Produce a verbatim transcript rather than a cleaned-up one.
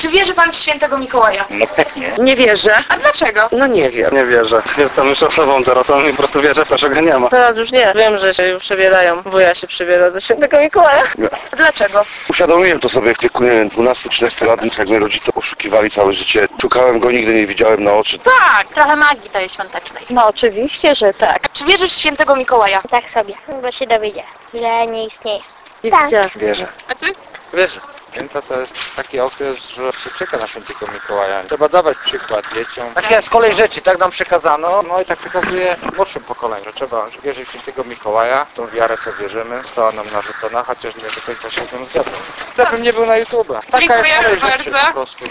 Czy wierzy pan w świętego Mikołaja? No pewnie. Nie wierzę. A dlaczego? No nie wiem. Nie wierzę. Jestem już osobą dorosłą i po prostu wierzę, że go nie ma. Teraz już nie. Wiem, że się już przebierają. Wuja się przebiera za świętego Mikołaja. A dlaczego? Uświadomiłem to sobie w wieku, nie wiem, dwunastu trzynastu lat, jak mnie rodzice poszukiwali całe życie. Szukałem go, nigdy nie widziałem na oczy. Tak, trochę magii daje świątecznej. No oczywiście, że tak. Czy wierzysz w świętego Mikołaja? Tak sobie, bo się dowiedziałem, że nie istnieje. Widzicie? Wierzę. A ty? Wierzę. Święta to jest taki okres, że się czeka na świętego Mikołaja. Trzeba dawać przykład dzieciom. Takie z kolei rzeczy, tak nam przekazano. No i tak przekazuje młodszym pokoleniom, że trzeba wierzyć w świętego Mikołaja. Tą wiarę, co wierzymy, została nam narzucona, chociaż nie do końca się z nią zgadzam. Gdybym nie był na YouTube. Taka jest Dziękujemy kolej rzeczy bardzo. po prostu.